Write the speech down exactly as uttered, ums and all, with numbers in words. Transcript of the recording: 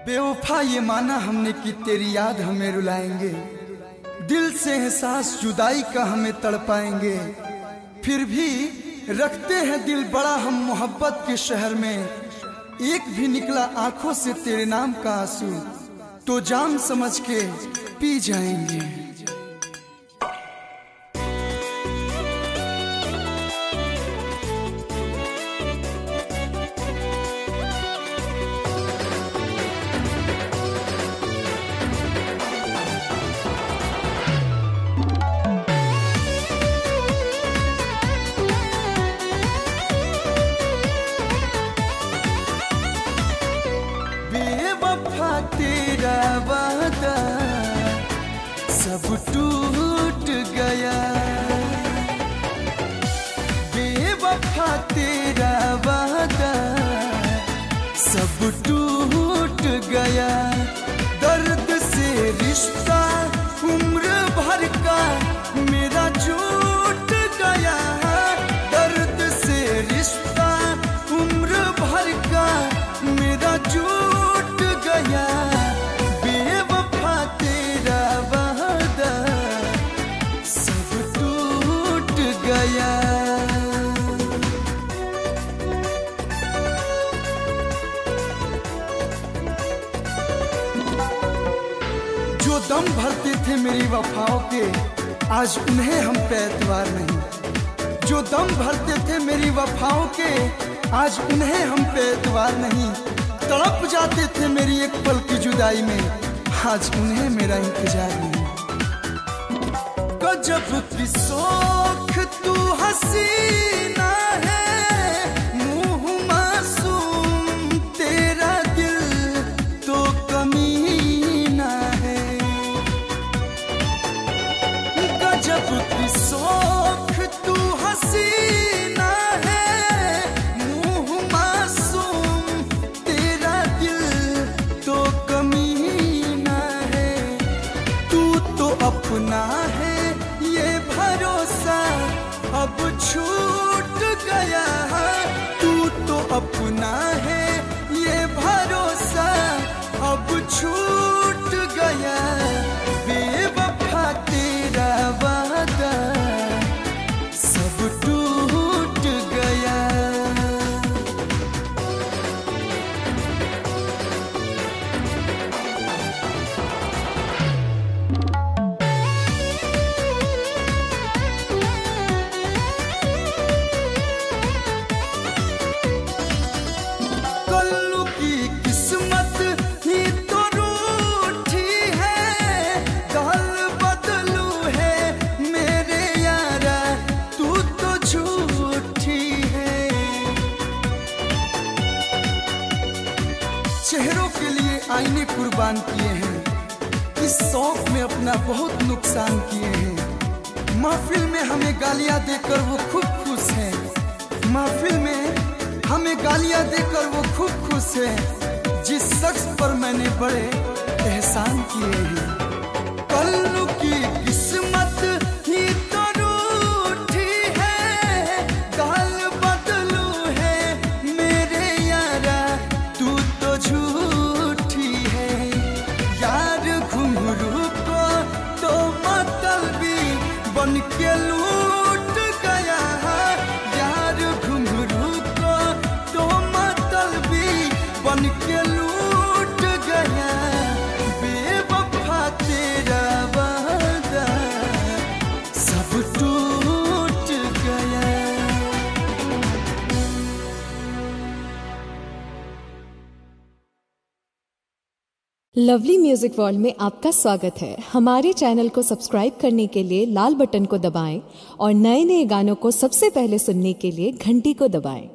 बेवफा ये माना हमने कि तेरी याद हमें रुलाएंगे, दिल से एहसास जुदाई का हमें तड़पाएंगे। फिर भी रखते हैं दिल बड़ा हम मोहब्बत के शहर में, एक भी निकला आंखों से तेरे नाम का आंसू तो जाम समझ के पी जाएंगे। तेरा वादा सब टूट गया, बेवफा तेरा वादा सब टूट गया। दर्द से रिश्ता उम्र भर का मेरा छूट गया, दर्द से रिश्ता उम्र भर का मेरा छूट गया। बेवफा तेरा वादा सब टूट गया। जो दम भरते थे मेरी वफाओं के आज उन्हें हम पे एतबार नहीं, जो दम भरते थे मेरी वफाओं के आज उन्हें हम पे एतबार नहीं। तड़प जाते थे मेरी एक पल की जुदाई में आज उन्हें मेरा इंतजार नहीं। गजब की सोख तू हसीना है, मुँह मासूम तेरा दिल तो कमीना है। गजब की सोख तू हसीना है, मुँह मासूम तेरा दिल तो कमीना है। तू तो अपना है ये भरोसा अब छूट गया, तू तो अपना है ये भरोसा अब छूट गया। बेवफा तेरा वादा सब टूट गया। कल्लू की किस्मत ही तो रूठी है, दल बदलू है मेरे यारा तू तो झूठी है। चेहरों के लिए आईने कुर्बान किए हैं, इस शौक में अपना बहुत नुकसान किए हैं। महफिल में हमें गालियां देकर वो खूब खुश है, महफिल में हमें गालियां देकर वो खूब खुश है, जिस शख्स पर मैंने बड़े एहसान किए हैं। कल्लू की किस्मत ही तो रूठी है, गाल बदलू है मेरे यारा तू तो झूठी है। यार घुंघरू को तो मतलबी बन के लूट गया, यार घुंघरू को तो मतलबी बन के लूट गया। बेवफा तेरा वादा सब टूट गया। लवली म्यूजिक वर्ल्ड में आपका स्वागत है। हमारे चैनल को सब्सक्राइब करने के लिए लाल बटन को दबाएं और नए नए गानों को सबसे पहले सुनने के लिए घंटी को दबाएं।